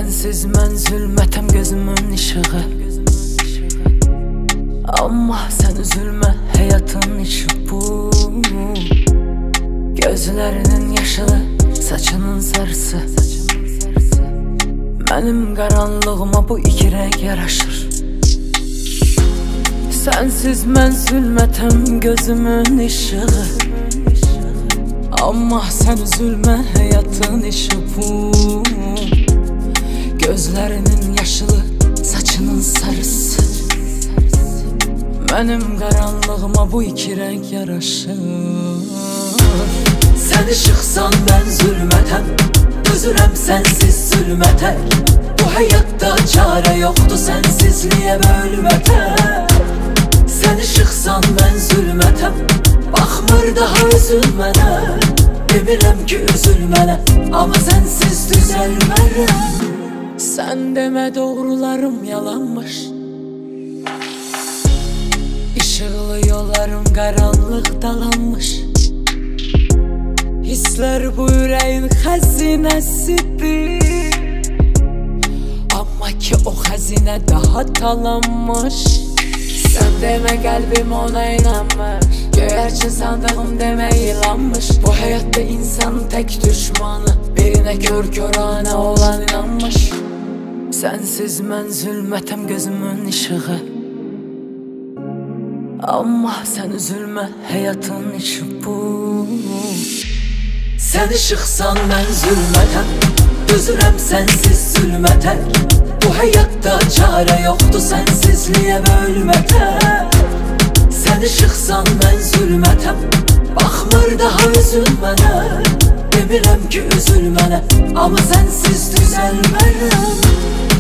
Sensiz mən zülmətəm gözümün işığı. Amma sən üzülmə, həyatın işi bu. Gözlərinin yaşılı, saçının sarısı. Mənim qaranlığıma bu iki rəng yaraşır. Sensiz mən zülmətəm gözümün işığı. Amma sən üzülmə, həyatın işi bu. Gözlərinin yaşılı, saçının sarısı. Mənim qaranlığıma bu iki rəng yaraşır. Sən işıqsan, mən zülmətəm. Dözürəm sənsiz zülmətə. Bu həyatda çarə yoxdur sənsizliyə bölmətə. Sən işıqsan, mən zülmətəm. Baxmır daha üzülmənə. Demirəm ki üzülmənə, amma sənsiz düzəlmərəm. Sən demə doğrularım yalanmış. İşıqlı yollarım qaranlıq dalanmış. Hisslər bu ürəyin xəzinəsidir. Amma ki o xəzinə daha talanmış. Sən demə qəlbim ona inanmır. Göyərçin sandığım demə ilanmış. Bu həyatda insan tək düşmanı, birinə kör-körənə olan inanmış. Sensiz mən zülmətəm gözümün işığı. Amma sən üzülmə, həyatın işi bu. Sən işıqsan, mən zülmətəm. Dözürəm sənsiz zülmətə. Bu həyatda çarə yoxdur sənsizliyə bölmətə. Sən işıqsan, mən zülmətəm. Baxmır daha üzülmənə. Demirəm ki üzülmənə, amma sənsiz düzəlmərəm.